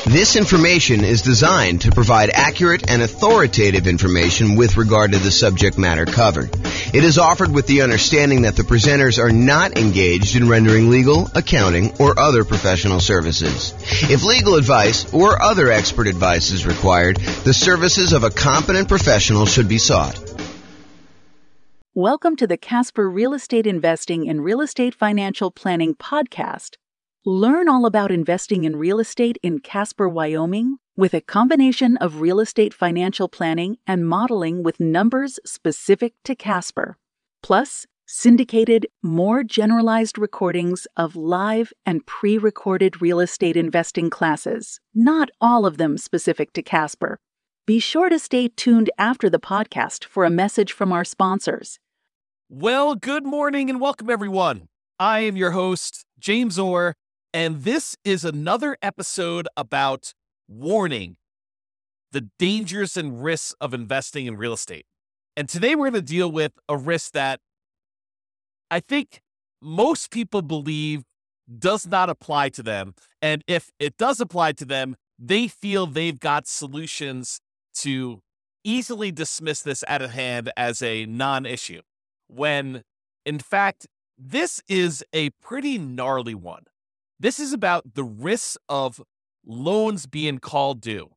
This information is designed to provide accurate and authoritative information with regard to the subject matter covered. It is offered with the understanding that the presenters are not engaged in rendering legal, accounting, or other professional services. If legal advice or other expert advice is required, the services of a competent professional should be sought. Welcome to the Casper Real Estate Investing and Real Estate Financial Planning podcast. Learn all about investing in real estate in Casper, Wyoming, with a combination of real estate financial planning and modeling with numbers specific to Casper, plus syndicated, more generalized recordings of live and pre-recorded real estate investing classes, not all of them specific to Casper. Be sure to stay tuned after the podcast for a message from our sponsors. Well, good morning and welcome, everyone. I am your host, James Orr, and this is another episode about warning the dangers and risks of investing in real estate. And today we're going to deal with a risk that I think most people believe does not apply to them. And if it does apply to them, they feel they've got solutions to easily dismiss this out of hand as a non-issue, when in fact, this is a pretty gnarly one. This is about the risks of loans being called due.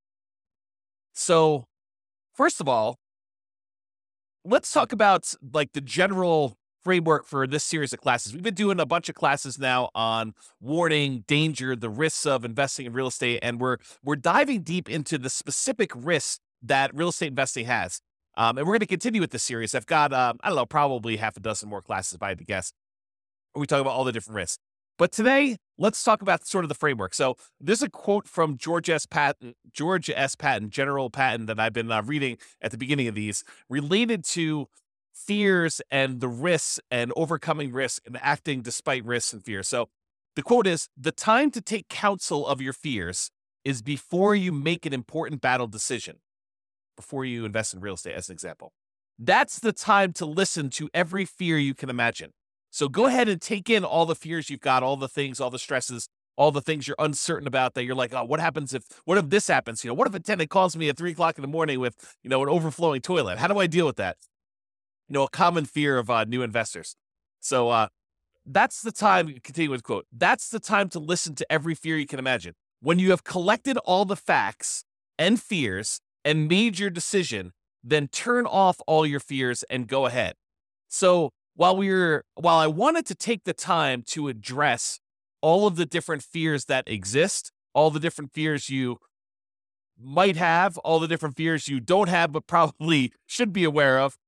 So, first of all, let's talk about like the general framework for this series of classes. We've been doing a bunch of classes now on warning, danger, the risks of investing in real estate, and we're diving deep into the specific risks that real estate investing has. And we're going to continue with this series. I've got, probably half a dozen more classes, if I had to guess, where we talk about all the different risks. But today, let's talk about sort of the framework. So there's a quote from George S. Patton, General Patton, that I've been reading at the beginning of these, related to fears and the risks and overcoming risk and acting despite risks and fears. So the quote is, "The time to take counsel of your fears is before you make an important battle decision." Before you invest in real estate, as an example. That's the time to listen to every fear you can imagine. So go ahead and take in all the fears you've got, all the things, all the stresses, all the things you're uncertain about that you're like, oh, what if this happens? What if a tenant calls me at 3 o'clock in the morning with, an overflowing toilet? How do I deal with that? A common fear of new investors. So that's the time, continue with quote, "That's the time to listen to every fear you can imagine. When you have collected all the facts and fears and made your decision, then turn off all your fears and go ahead." So while I wanted to take the time to address all of the different fears that exist, all the different fears you might have, all the different fears you don't have but probably should be aware of,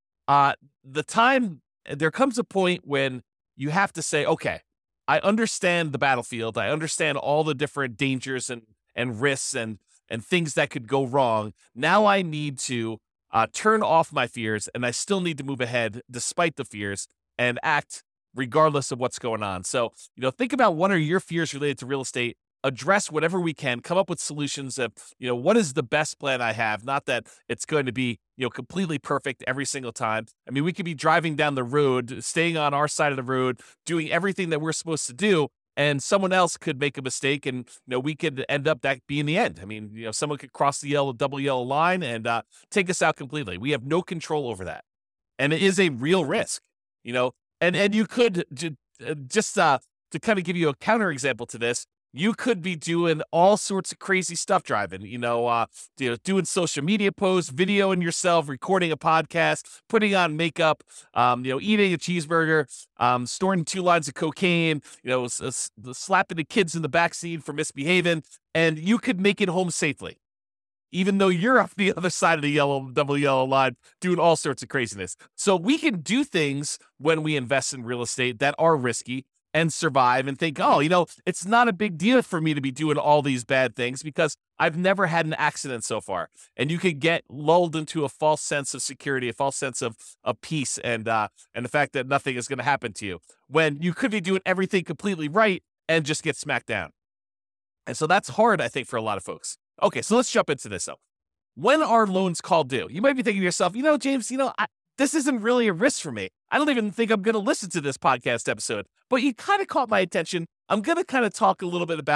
there comes a point when you have to say, okay, I understand the battlefield. I understand all the different dangers and risks and things that could go wrong. Now I need to turn off my fears, and I still need to move ahead despite the fears and act regardless of what's going on. So, think about what are your fears related to real estate, address whatever we can, come up with solutions of, what is the best plan I have? Not that it's going to be, completely perfect every single time. I mean, we could be driving down the road, staying on our side of the road, doing everything that we're supposed to do, and someone else could make a mistake, and we could end up that being the end. I mean, someone could cross the double yellow line and take us out completely. We have no control over that, and it is a real risk. And you could just to kind of give you a counterexample to this, you could be doing all sorts of crazy stuff driving, doing social media posts, videoing yourself, recording a podcast, putting on makeup, eating a cheeseburger, storing 2 lines of cocaine, slapping the kids in the backseat for misbehaving, and you could make it home safely, even though you're off the other side of the double yellow line doing all sorts of craziness. So we can do things when we invest in real estate that are risky and survive and think, it's not a big deal for me to be doing all these bad things because I've never had an accident so far. And you could get lulled into a false sense of security, a false sense of peace, and the fact that nothing is going to happen to you when you could be doing everything completely right and just get smacked down. And so that's hard, I think, for a lot of folks. Okay, so let's jump into this. So when are loans called due? You might be thinking to yourself, James, this isn't really a risk for me. I don't even think I'm going to listen to this podcast episode, but you kind of caught my attention. I'm going to kind of talk a little bit about it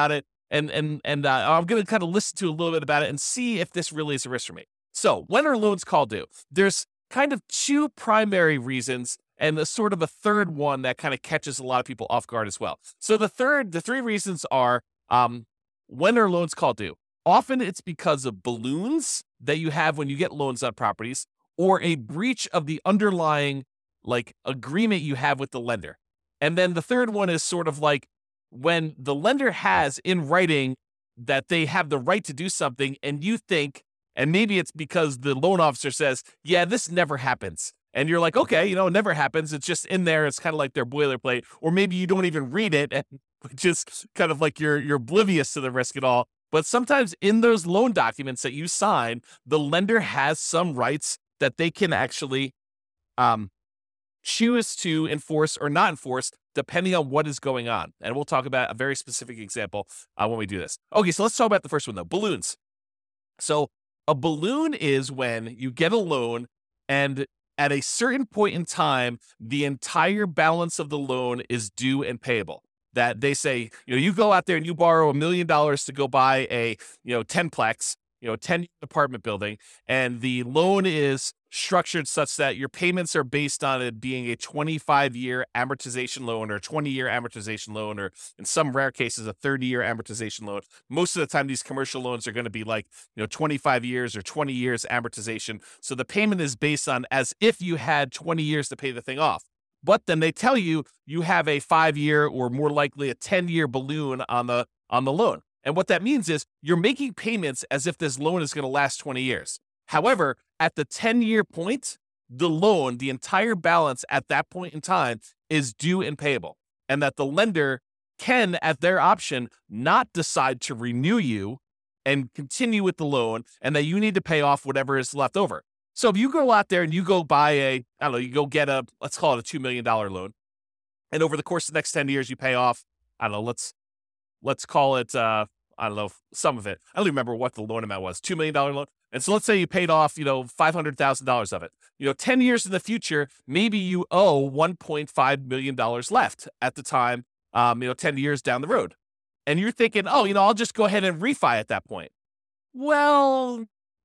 I'm going to kind of listen to a little bit about it and see if this really is a risk for me. So when are loans called due? There's kind of two primary reasons and a sort of a third one that kind of catches a lot of people off guard as well. So the three reasons are, when are loans called due? Often it's because of balloons that you have when you get loans on properties, or a breach of the underlying agreement you have with the lender. And then the third one is sort of like when the lender has in writing that they have the right to do something, and you think, and maybe it's because the loan officer says, yeah, this never happens. And you're like, okay, it never happens. It's just in there. It's kind of like their boilerplate. Or maybe you don't even read it, and just kind of like you're oblivious to the risk at all. But sometimes in those loan documents that you sign, the lender has some rights that they can actually choose to enforce or not enforce, depending on what is going on. And we'll talk about a very specific example when we do this. Okay, so let's talk about the first one, though, balloons. So a balloon is when you get a loan and at a certain point in time, the entire balance of the loan is due and payable. That they say, you go out there and you borrow $1 million to go buy a, 10-plex, 10 apartment building, and the loan is structured such that your payments are based on it being a 25-year amortization loan or 20-year amortization loan, or in some rare cases, a 30-year amortization loan. Most of the time, these commercial loans are going to be 25 years or 20 years amortization. So the payment is based on as if you had 20 years to pay the thing off. But then they tell you have a 5-year or more likely a 10-year balloon on the loan. And what that means is you're making payments as if this loan is going to last 20 years. However, at the 10-year point, the loan, the entire balance at that point in time is due and payable. And that the lender can, at their option, not decide to renew you and continue with the loan, and that you need to pay off whatever is left over. So if you go out there and you go buy you go get let's call it a $2 million loan. And over the course of the next 10 years, you pay off, let's call it, some of it. I don't even remember what the loan amount was, $2 million loan. And so let's say you paid off, $500,000 of it. 10 years in the future, maybe you owe $1.5 million left at the time, 10 years down the road. And you're thinking, I'll just go ahead and refi at that point. Well,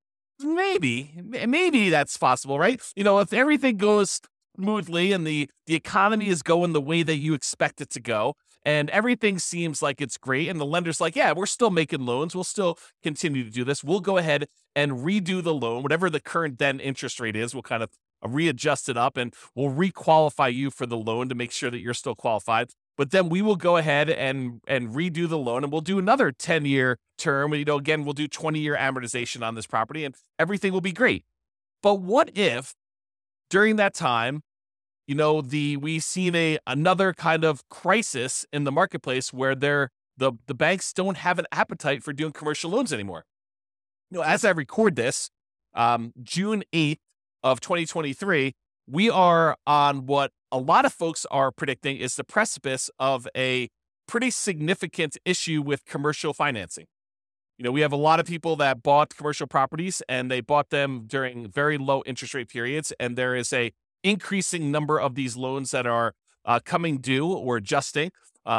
maybe that's possible, right? If everything goes smoothly and the economy is going the way that you expect it to go, and everything seems like it's great, and the lender's like, yeah, we're still making loans, we'll still continue to do this, we'll go ahead and redo the loan, whatever the current then interest rate is, we'll kind of readjust it up, and we'll re-qualify you for the loan to make sure that you're still qualified. But then we will go ahead and redo the loan, and we'll do another 10-year term. Again, we'll do 20-year amortization on this property, and everything will be great. But what if during that time, we've seen another kind of crisis in the marketplace where the banks don't have an appetite for doing commercial loans anymore. As I record this, June 8th of 2023, we are on what a lot of folks are predicting is the precipice of a pretty significant issue with commercial financing. We have a lot of people that bought commercial properties, and they bought them during very low interest rate periods, and there is a increasing number of these loans that are coming due or adjusting.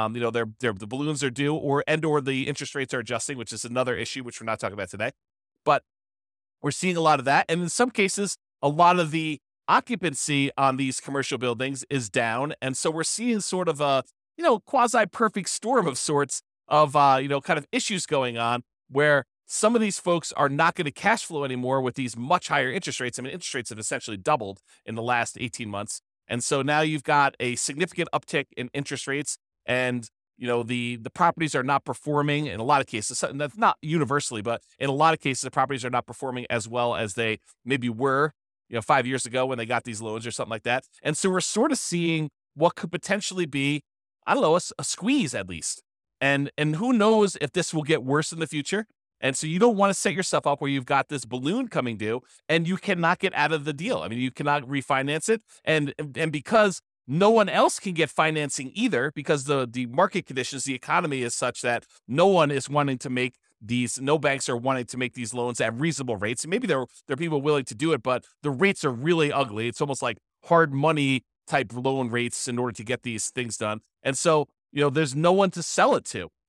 The balloons are due, or the interest rates are adjusting, which is another issue which we're not talking about today. But we're seeing a lot of that, and in some cases, a lot of the occupancy on these commercial buildings is down, and so we're seeing sort of a quasi-perfect storm of sorts of kind of issues going on where some of these folks are not going to cash flow anymore with these much higher interest rates. I mean, interest rates have essentially doubled in the last 18 months. And so now you've got a significant uptick in interest rates, and the properties are not performing in a lot of cases. That's not universally, but in a lot of cases, the properties are not performing as well as they maybe were 5 years ago when they got these loans or something like that. And so we're sort of seeing what could potentially be, a squeeze at least. And who knows if this will get worse in the future. And so you don't want to set yourself up where you've got this balloon coming due and you cannot get out of the deal. I mean, you cannot refinance it. And because no one else can get financing either, because the market conditions, the economy is such that no one is wanting to make no banks are wanting to make these loans at reasonable rates. And maybe there are people willing to do it, but the rates are really ugly. It's almost like hard money type loan rates in order to get these things done. And so, there's no one to sell it to.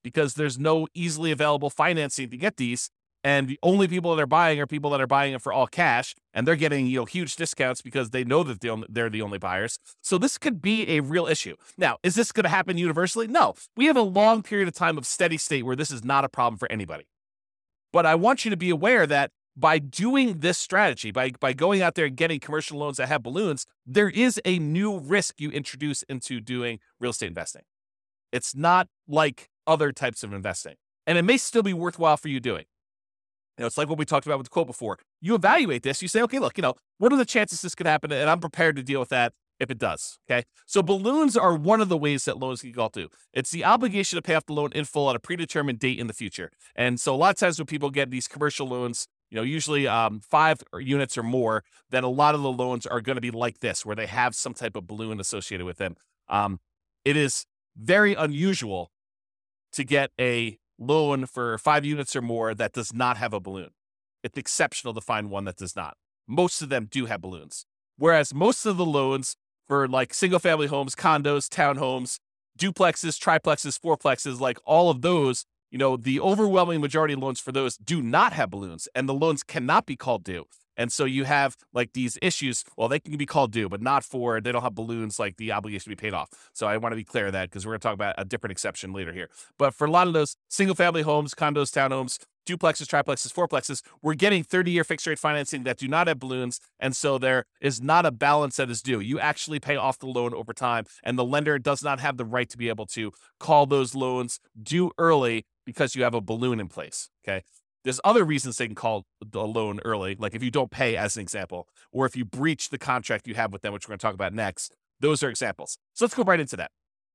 because there's no easily available financing to get these. And the only people that are buying are people that are buying it for all cash, and they're getting huge discounts because they know that they're the only buyers. So this could be a real issue. Now, is this going to happen universally? No. We have a long period of time of steady state where this is not a problem for anybody. But I want you to be aware that by doing this strategy, by going out there and getting commercial loans that have balloons, there is a new risk you introduce into doing real estate investing. It's not like other types of investing, and it may still be worthwhile for you doing. It's like what we talked about with the quote before. You evaluate this. You say, okay, look, what are the chances this could happen? And I'm prepared to deal with that if it does. Okay. So balloons are one of the ways that loans can go through. It's the obligation to pay off the loan in full at a predetermined date in the future. And so a lot of times when people get these commercial loans, usually 5 units or more, then a lot of the loans are going to be like this, where they have some type of balloon associated with them. It is very unusual to get a loan for 5 units or more that does not have a balloon. It's exceptional to find one that does not. Most of them do have balloons. Whereas most of the loans for like single family homes, condos, townhomes, duplexes, triplexes, fourplexes, like all of those, the overwhelming majority of loans for those do not have balloons, and the loans cannot be called due. And so you have like these issues. Well, they can be called due, but they don't have balloons like the obligation to be paid off. So I want to be clear of that because we're going to talk about a different exception later here. But for a lot of those single family homes, condos, townhomes, duplexes, triplexes, fourplexes, we're getting 30-year fixed rate financing that do not have balloons. And so there is not a balance that is due. You actually pay off the loan over time, and the lender does not have the right to be able to call those loans due early because you have a balloon in place. Okay. There's other reasons they can call the loan early, like if you don't pay, as an example, or if you breach the contract you have with them, which we're going to talk about next. Those are examples. So let's go right into that.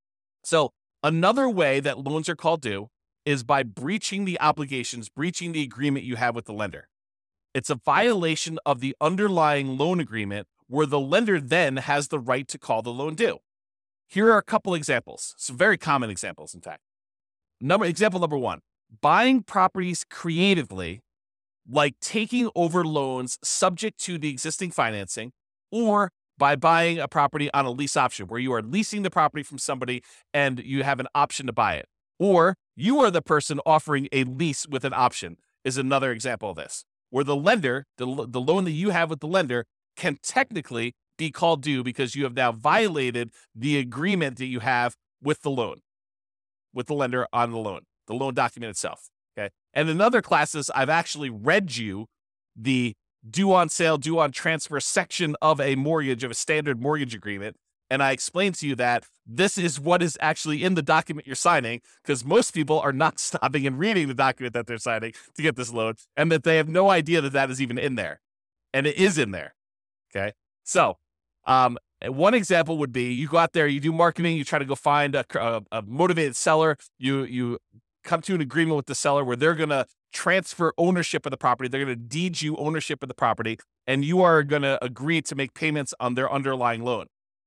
So another way that loans are called due is by breaching the obligations, breaching the agreement you have with the lender. It's a violation of the underlying loan agreement where the lender then has the right to call the loan due. Here are a couple examples, some very common examples, in fact. Example number 1. Buying properties creatively, like taking over loans subject to the existing financing, or by buying a property on a lease option where you are leasing the property from somebody and you have an option to buy it. Or you are the person offering a lease with an option is another example of this, where the lender, the loan that you have with the lender can technically be called due because you have now violated the agreement that you have with the loan, with the lender on the loan document itself, okay? And in other classes, I've actually read you the due on sale, due on transfer section of a mortgage, of a standard mortgage agreement, and I explained to you that this is what is actually in the document you're signing, because most people are not stopping and reading the document that they're signing to get this loan, and that they have no idea that that is even in there. And it is in there, okay? So one example would be you go out there, you do marketing, you try to go find a motivated seller, you come to an agreement with the seller where they're going to transfer ownership of the property. They're going to deed you ownership of the property, and you are going to agree to make payments on their underlying loan.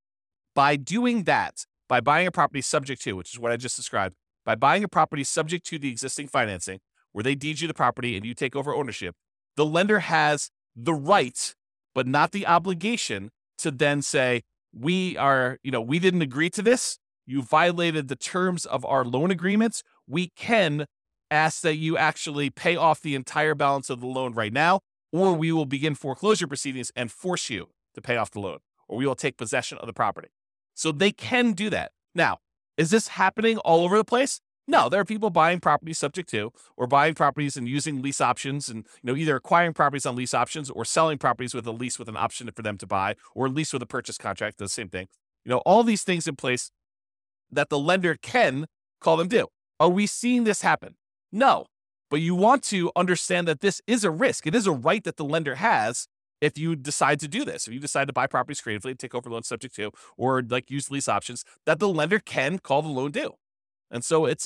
By doing that, by buying a property subject to, which is what I just described, by buying a property subject to the existing financing, where they deed you the property and you take over ownership, the lender has the right, but not the obligation, to then say, we didn't agree to this. You violated the terms of our loan agreements. We can ask that you actually pay off the entire balance of the loan right now, or we will begin foreclosure proceedings and force you to pay off the loan, or we will take possession of the property. So they can do that. Now, is this happening all over the place? No, there are people buying properties subject to, or buying properties and using lease options, and either acquiring properties on lease options or selling properties with a lease with an option for them to buy, or lease with a purchase contract, the same thing. All these things in place that the lender can call them due. Are we seeing this happen? No, but you want to understand that this is a risk. It is a right that the lender has if you decide to do this. If you decide to buy properties creatively, take over loans subject to, or use lease options, that the lender can call the loan due. And so it's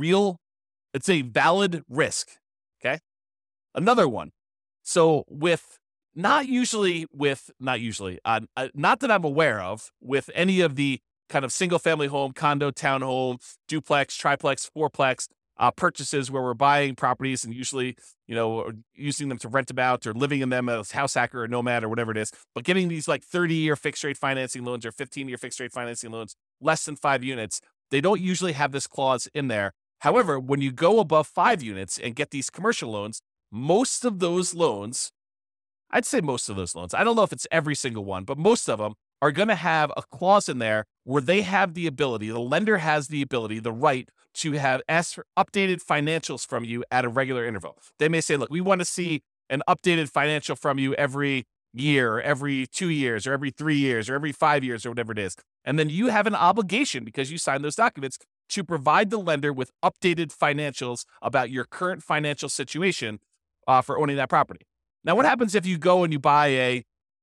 a valid risk. Okay. Another one. So not that I'm aware of, with any of the kind of single family home, condo, townhome, duplex, triplex, fourplex purchases where we're buying properties and usually, using them to rent them out or living in them as house hacker or nomad or whatever it is, but getting these like 30-year fixed rate financing loans or 15-year fixed rate financing loans, less than 5 units, they don't usually have this clause in there However, when you go above 5 units and get these commercial loans, most of those loans, I'd say most of those loans, I don't know if it's every single one, but most of them are going to have a clause in there where they have the ability, the lender has the ability, the right to have asked for updated financials from you at a regular interval. They may say, look, we want to see an updated financial from you every year, or every 2 years, or every 3 years, or every 5 years, or whatever it is. And then you have an obligation, because you signed those documents, to provide the lender with updated financials about your current financial situation for owning that property. Now, what happens if you go and you buy a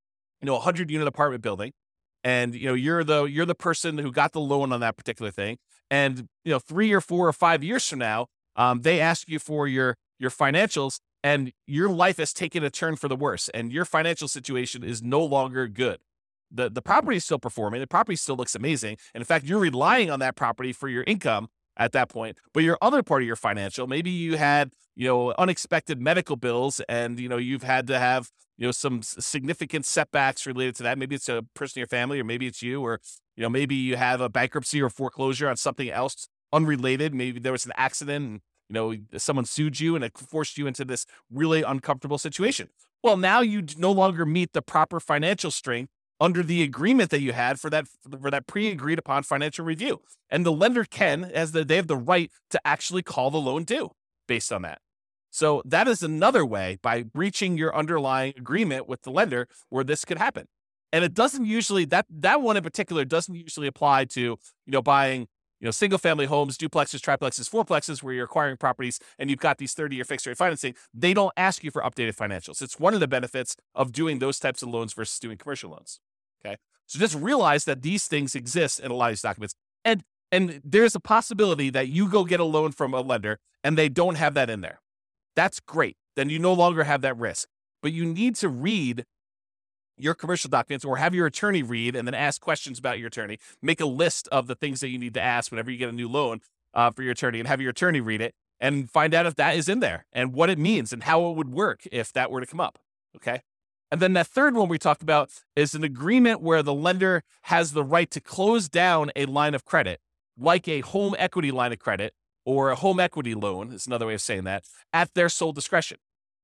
100-unit apartment building, and you're the person who got the loan on that particular thing, and 3 or 4 or 5 years from now, they ask you for your financials, and your life has taken a turn for the worse, and your financial situation is no longer good. The property is still performing. The property still looks amazing. And in fact, you're relying on that property for your income at that point. But your other part of your financial, maybe you had, unexpected medical bills, and, you've had to have, some significant setbacks related to that. Maybe it's a person in your family, or maybe it's you, or, maybe you have a bankruptcy or foreclosure on something else unrelated. Maybe there was an accident and, someone sued you and it forced you into this really uncomfortable situation. Well, now you no longer meet the proper financial strength under the agreement that you had for that pre-agreed upon financial review. And the lender they have the right to actually call the loan due based on that. So that is another way, by breaching your underlying agreement with the lender, where this could happen. And it doesn't usually, that one in particular doesn't usually apply to, buying, single family homes, duplexes, triplexes, fourplexes, where you're acquiring properties and you've got these 30-year fixed rate financing. They don't ask you for updated financials. It's one of the benefits of doing those types of loans versus doing commercial loans. Okay. So just realize that these things exist in a lot of these documents. And there's a possibility that you go get a loan from a lender and they don't have that in there. That's great. Then you no longer have that risk. But you need to read your commercial documents, or have your attorney read and then ask questions about your attorney. Make a list of the things that you need to ask whenever you get a new loan for your attorney, and have your attorney read it and find out if that is in there and what it means and how it would work if that were to come up. Okay. And then that third one we talked about is an agreement where the lender has the right to close down a line of credit, like a home equity line of credit or a home equity loan, is another way of saying that, at their sole discretion.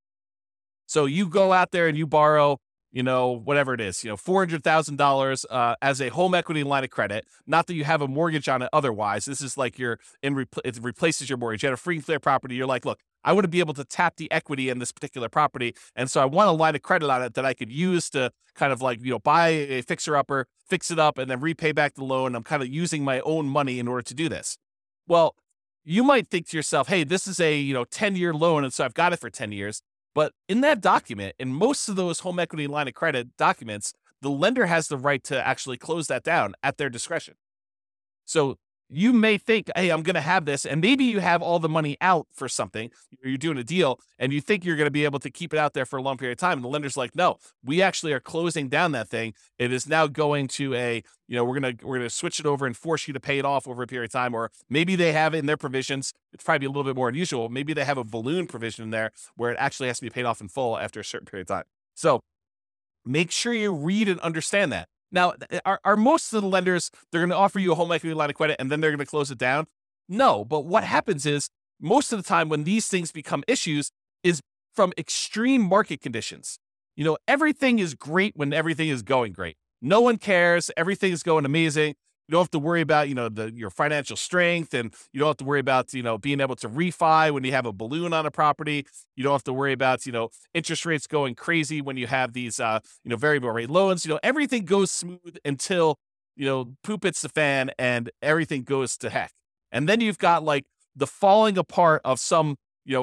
So you go out there and you borrow, whatever it is, $400,000 as a home equity line of credit. Not that you have a mortgage on it otherwise. This is like it replaces your mortgage. You had a free and clear property. You're like, look, I want to be able to tap the equity in this particular property. And so I want a line of credit on it that I could use to kind of like, buy a fixer-upper, fix it up, and then repay back the loan. I'm kind of using my own money in order to do this. Well, you might think to yourself, hey, this is a 10-year loan, and so I've got it for 10 years. But in that document, in most of those home equity line of credit documents, the lender has the right to actually close that down at their discretion. So you may think, hey, I'm going to have this, and maybe you have all the money out for something, you're doing a deal, and you think you're going to be able to keep it out there for a long period of time. And the lender's like, no, we actually are closing down that thing. It is now going to we're going to switch it over and force you to pay it off over a period of time. Or maybe they have in their provisions, it's probably a little bit more unusual, maybe they have a balloon provision in there where it actually has to be paid off in full after a certain period of time. So make sure you read and understand that. Now, are most of the lenders, they're going to offer you a home equity line of credit and then they're going to close it down? No, but what happens is most of the time when these things become issues is from extreme market conditions. Everything is great when everything is going great. No one cares. Everything is going amazing. You don't have to worry about, your financial strength, and you don't have to worry about, being able to refi when you have a balloon on a property. You don't have to worry about, interest rates going crazy when you have these, variable rate loans. Everything goes smooth until, poop hits the fan and everything goes to heck. And then you've got like the falling apart of some,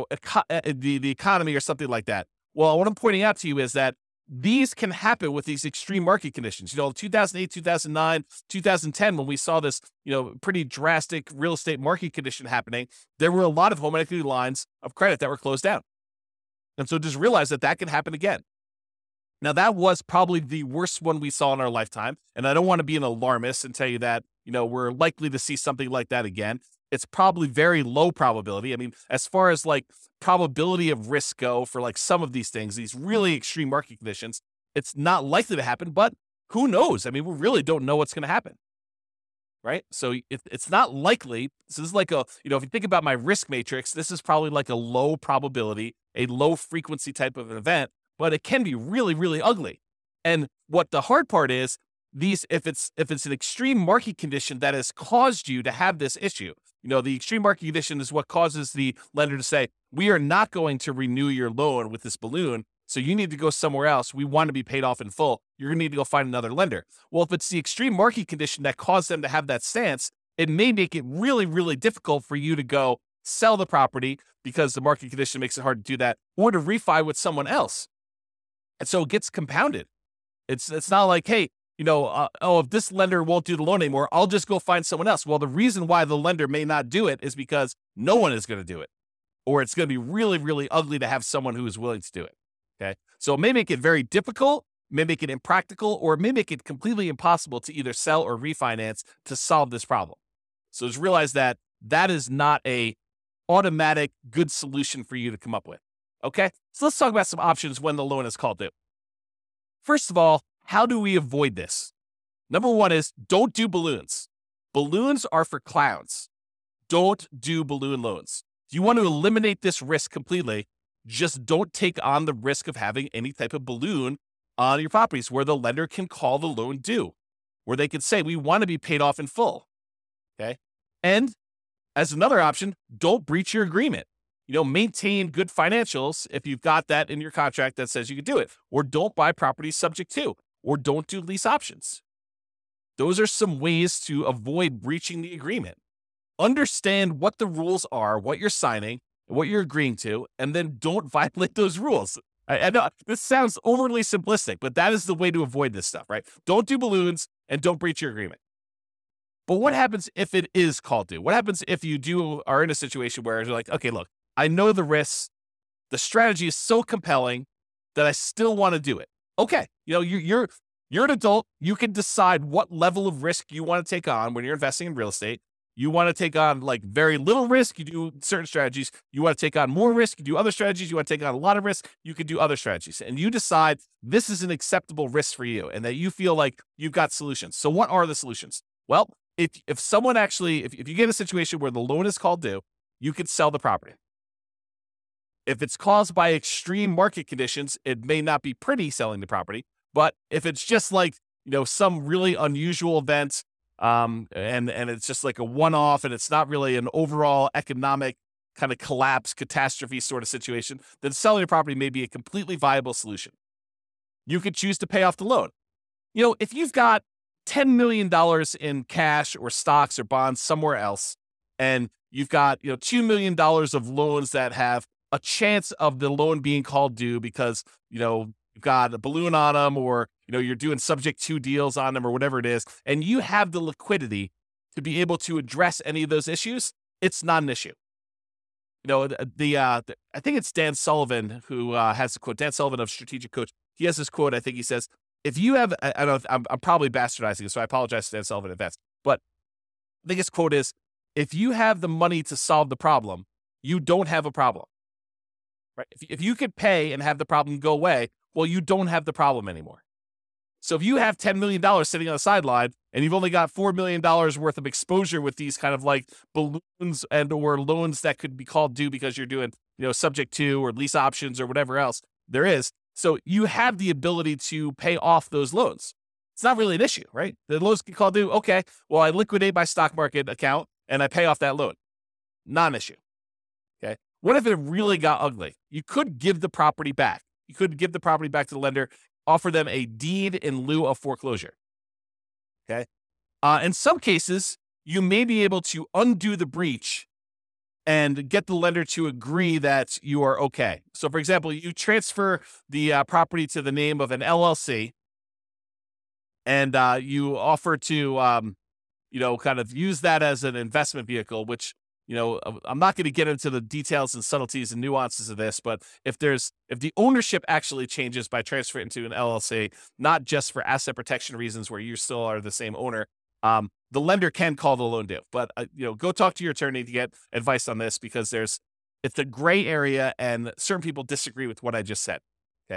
the economy or something like that. Well, what I'm pointing out to you is that these can happen with these extreme market conditions. 2008, 2009, 2010, when we saw this, pretty drastic real estate market condition happening, there were a lot of home equity lines of credit that were closed down. And so just realize that can happen again. Now, that was probably the worst one we saw in our lifetime. And I don't want to be an alarmist and tell you that, we're likely to see something like that again. It's probably very low probability. I mean, as far as like probability of risk go for like some of these things, these really extreme market conditions, it's not likely to happen, but who knows? I mean, we really don't know what's going to happen. right? So it's not likely. This is like if you think about my risk matrix, this is probably like a low probability, a low frequency type of an event, but it can be really, really ugly. And what the hard part is, if it's an extreme market condition that has caused you to have this issue, the extreme market condition is what causes the lender to say, we are not going to renew your loan with this balloon. So you need to go somewhere else. We want to be paid off in full. You're going to need to go find another lender. Well, if it's the extreme market condition that caused them to have that stance, it may make it really, really difficult for you to go sell the property because the market condition makes it hard to do that, or to refi with someone else. And so it gets compounded. It's not like, hey, if this lender won't do the loan anymore, I'll just go find someone else. Well, the reason why the lender may not do it is because no one is going to do it, or it's going to be really, really ugly to have someone who is willing to do it. Okay. So it may make it very difficult, may make it impractical, or it may make it completely impossible to either sell or refinance to solve this problem. So just realize that is not a automatic good solution for you to come up with. Okay. So let's talk about some options when the loan is called due. First of all, how do we avoid this? Number one is don't do balloons. Balloons are for clowns. Don't do balloon loans. If you want to eliminate this risk completely, just don't take on the risk of having any type of balloon on your properties where the lender can call the loan due, where they can say, we want to be paid off in full. Okay. And as another option, don't breach your agreement. Maintain good financials if you've got that in your contract that says you can do it, or don't buy properties subject to, or don't do lease options. Those are some ways to avoid breaching the agreement. Understand what the rules are, what you're signing, what you're agreeing to, and then don't violate those rules. I know this sounds overly simplistic, but that is the way to avoid this stuff, right? Don't do balloons and don't breach your agreement. But what happens if it is called due? What happens if you are in a situation where you're like, okay, look, I know the risks. The strategy is so compelling that I still want to do it. Okay, you're an adult. You can decide what level of risk you want to take on when you're investing in real estate. You want to take on like very little risk, you do certain strategies. You want to take on more risk, you do other strategies. You want to take on a lot of risk, you can do other strategies. And you decide this is an acceptable risk for you and that you feel like you've got solutions. So what are the solutions? Well, if someone actually, if you get a situation where the loan is called due, you could sell the property. If it's caused by extreme market conditions, it may not be pretty selling the property. But if it's just like, some really unusual event, and it's just like a one-off and it's not really an overall economic kind of collapse, catastrophe sort of situation, then selling your property may be a completely viable solution. You could choose to pay off the loan. If you've got $10 million in cash or stocks or bonds somewhere else, and you've got, $2 million of loans that have a chance of the loan being called due because, you've got a balloon on them, or, you're doing subject to deals on them or whatever it is, and you have the liquidity to be able to address any of those issues, it's not an issue. I think it's Dan Sullivan who has the quote, Dan Sullivan of Strategic Coach. He has this quote, I think he says, if you have, I don't know, I'm probably bastardizing it, so I apologize to Dan Sullivan in advance, but I think his quote is, if you have the money to solve the problem, you don't have a problem. Right? If you could pay and have the problem go away, well, you don't have the problem anymore. So if you have $10 million sitting on the sideline and you've only got $4 million worth of exposure with these kind of like balloons and or loans that could be called due because you're doing, subject to or lease options or whatever else there is. So you have the ability to pay off those loans. It's not really an issue, right? The loans get called due. Okay, well, I liquidate my stock market account and I pay off that loan. Not an issue. Okay. What if it really got ugly? You could give the property back. You could give the property back to the lender, offer them a deed in lieu of foreclosure. Okay. In some cases, you may be able to undo the breach and get the lender to agree that you are okay. So, for example, you transfer the property to the name of an LLC, and you offer to, kind of use that as an investment vehicle, which, I'm not going to get into the details and subtleties and nuances of this, but if the ownership actually changes by transferring into an LLC, not just for asset protection reasons where you still are the same owner, the lender can call the loan due. But, go talk to your attorney to get advice on this, because it's a gray area and certain people disagree with what I just said. Okay.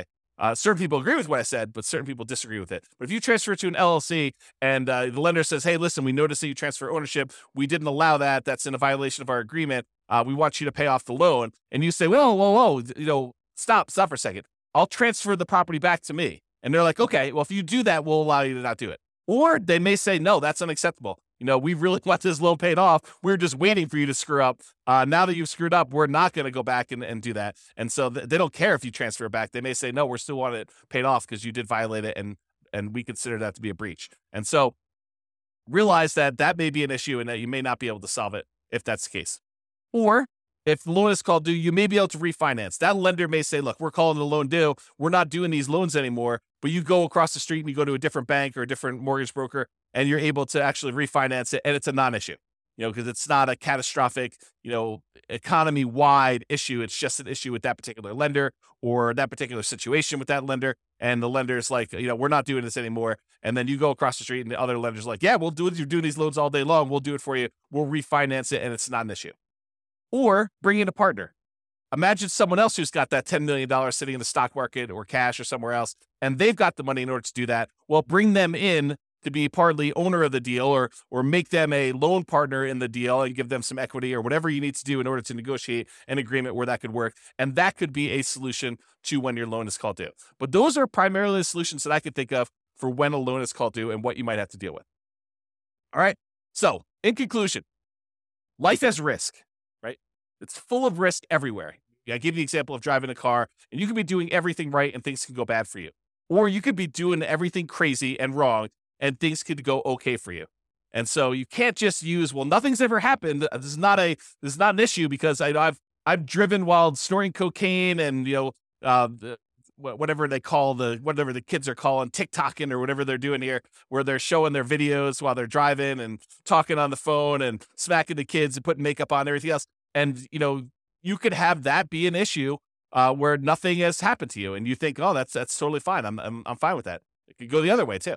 Certain people agree with what I said, but certain people disagree with it. But if you transfer it to an LLC and the lender says, hey, listen, we noticed that you transfer ownership. We didn't allow that. That's in a violation of our agreement. We want you to pay off the loan. And you say, whoa, stop for a second. I'll transfer the property back to me. And they're like, okay, well, if you do that, we'll allow you to not do it. Or they may say, no, that's unacceptable. We really want this loan paid off. We're just waiting for you to screw up. Now that you've screwed up, we're not going to go back and do that. And so they don't care if you transfer it back. They may say, no, we're still want it paid off because you did violate it, and we consider that to be a breach. And so realize that may be an issue and that you may not be able to solve it if that's the case. Or if the loan is called due, you may be able to refinance. That lender may say, look, we're calling the loan due. We're not doing these loans anymore. But you go across the street and you go to a different bank or a different mortgage broker, and you're able to actually refinance it. And it's a non-issue, because it's not a catastrophic, economy-wide issue. It's just an issue with that particular lender or that particular situation with that lender. And the lender's like, we're not doing this anymore. And then you go across the street and the other lender's like, yeah, we'll do it. You're doing these loans all day long. We'll do it for you. We'll refinance it. And it's not an issue. Or bring in a partner. Imagine someone else who's got that $10 million sitting in the stock market or cash or somewhere else, and they've got the money in order to do that. Well, bring them in to be partly owner of the deal or make them a loan partner in the deal and give them some equity or whatever you need to do in order to negotiate an agreement where that could work. And that could be a solution to when your loan is called due. But those are primarily the solutions that I could think of for when a loan is called due and what you might have to deal with. All right. So in conclusion, life has risk. It's full of risk everywhere. I give you the example of driving a car, and you could be doing everything right and things can go bad for you. Or you could be doing everything crazy and wrong and things could go okay for you. And so you can't just use, well, nothing's ever happened. This is not an issue because I've driven while snorting cocaine and, whatever the kids are calling TikToking or whatever they're doing here, where they're showing their videos while they're driving and talking on the phone and smacking the kids and putting makeup on and everything else. And, you could have that be an issue where nothing has happened to you. And you think, oh, that's totally fine. I'm fine with that. It could go the other way too.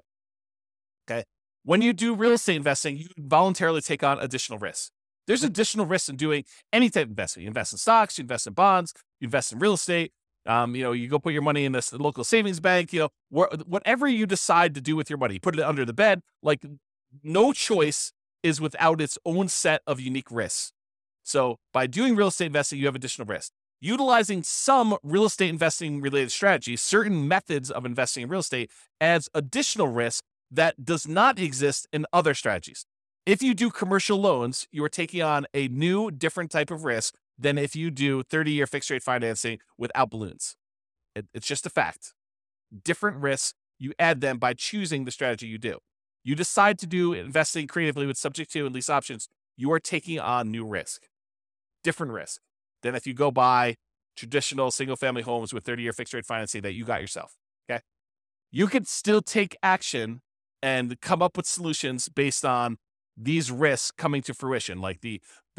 Okay. When you do real estate investing, you voluntarily take on additional risks. There's additional risks in doing any type of investment. You invest in stocks, you invest in bonds, you invest in real estate. You go put your money in this local savings bank, whatever you decide to do with your money, put it under the bed. Like, no choice is without its own set of unique risks. So by doing real estate investing, you have additional risk. Utilizing some real estate investing related strategies, certain methods of investing in real estate adds additional risk that does not exist in other strategies. If you do commercial loans, you are taking on a new, different type of risk than if you do 30-year fixed rate financing without balloons. It's just a fact. Different risks, you add them by choosing the strategy you do. You decide to do investing creatively with subject to and lease options, you are taking on new risk. Different risk than if you go buy traditional single-family homes with 30-year fixed-rate financing that you got yourself, okay? You can still take action and come up with solutions based on these risks coming to fruition, like the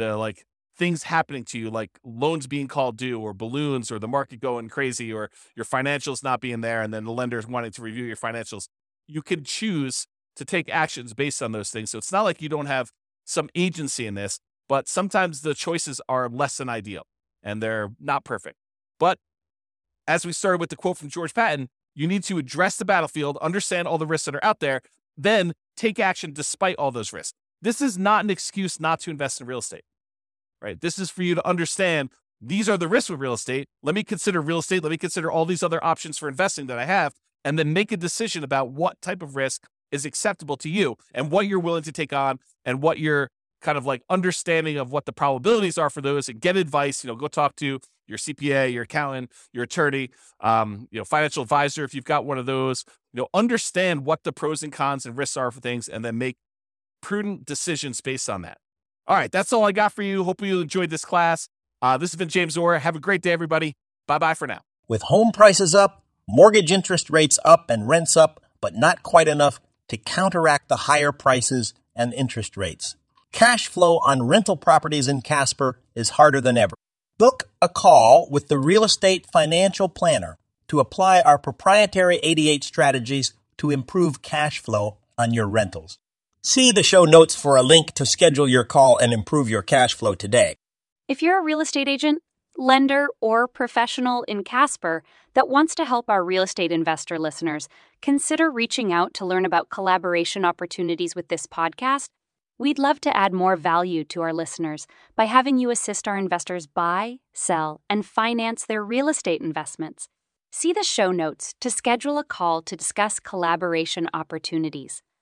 things happening to you, like loans being called due or balloons or the market going crazy or your financials not being there and then the lenders wanting to review your financials. You can choose to take actions based on those things. So it's not like you don't have some agency in this, but sometimes the choices are less than ideal and they're not perfect. But as we started with the quote from George Patton, you need to address the battlefield, understand all the risks that are out there, then take action despite all those risks. This is not an excuse not to invest in real estate, right? This is for you to understand these are the risks with real estate. Let me consider real estate. Let me consider all these other options for investing that I have, and then make a decision about what type of risk is acceptable to you and what you're willing to take on and what your kind of like understanding of what the probabilities are for those, and get advice. Go talk to your CPA, your accountant, your attorney, financial advisor if you've got one of those. Understand what the pros and cons and risks are for things, and then make prudent decisions based on that. All right, that's all I got for you. Hope you enjoyed this class. This has been James Orr. Have a great day, everybody. Bye-bye for now. With home prices up, mortgage interest rates up, and rents up, but not quite enough to counteract the higher prices and interest rates. Cash flow on rental properties in Casper is harder than ever. Book a call with the Real Estate Financial Planner to apply our proprietary 88 strategies to improve cash flow on your rentals. See the show notes for a link to schedule your call and improve your cash flow today. If you're a real estate agent, lender, or professional in Casper that wants to help our real estate investor listeners, consider reaching out to learn about collaboration opportunities with this podcast. We'd love to add more value to our listeners by having you assist our investors buy, sell, and finance their real estate investments. See the show notes to schedule a call to discuss collaboration opportunities.